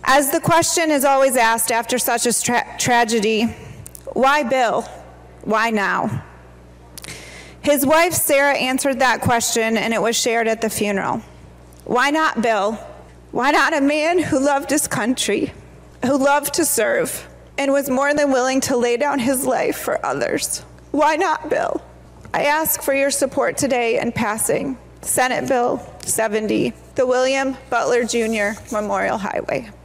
As the question is always asked after such a tragedy, why Bill? Why now? His wife Sarah answered that question, and it was shared at the funeral. Why not Bill? Why not a man who loved his country, who loved to serve, and was more than willing to lay down his life for others? Why not Bill? I ask for your support today in passing Senate Bill 70, the William Butler Jr. Memorial Highway.